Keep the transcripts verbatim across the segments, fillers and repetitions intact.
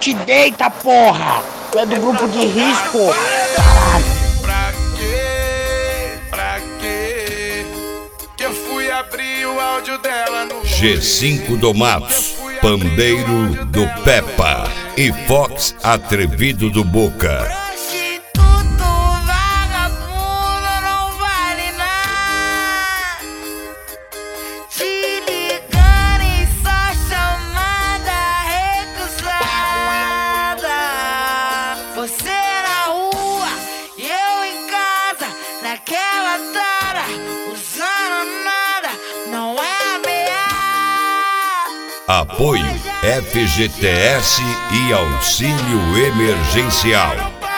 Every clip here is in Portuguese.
te deita, porra! Tu é do grupo de risco! Caralho! Pra quê? Pra quê? Que eu fui abrir o áudio dela no G cinco do Matos, Pandeiro do Peppa e Fox Atrevido do Boca. Você na rua e eu em casa, naquela tara, usando nada, não é ameaça. Apoio F G T S e auxílio emergencial.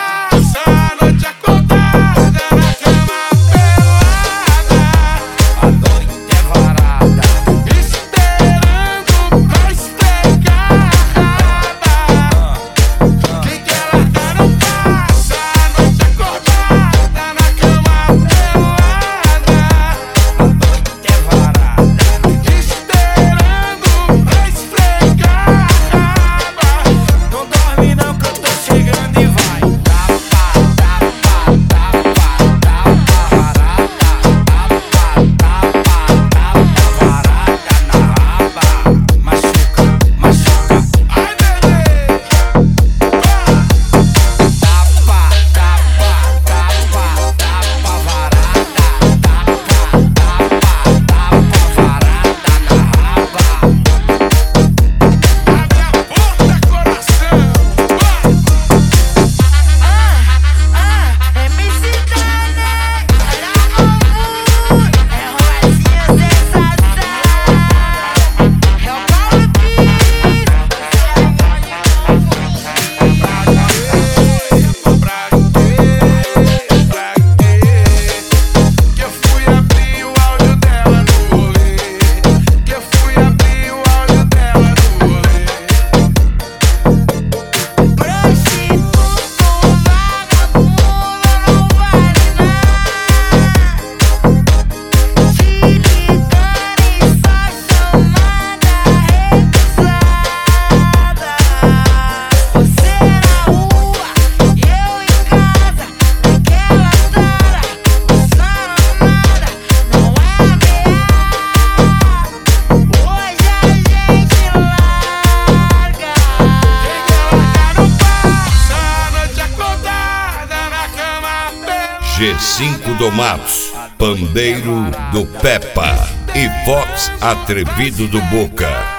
G cinco do Matos, Pandeiro do Peppa e Fox Atrevido do Boca.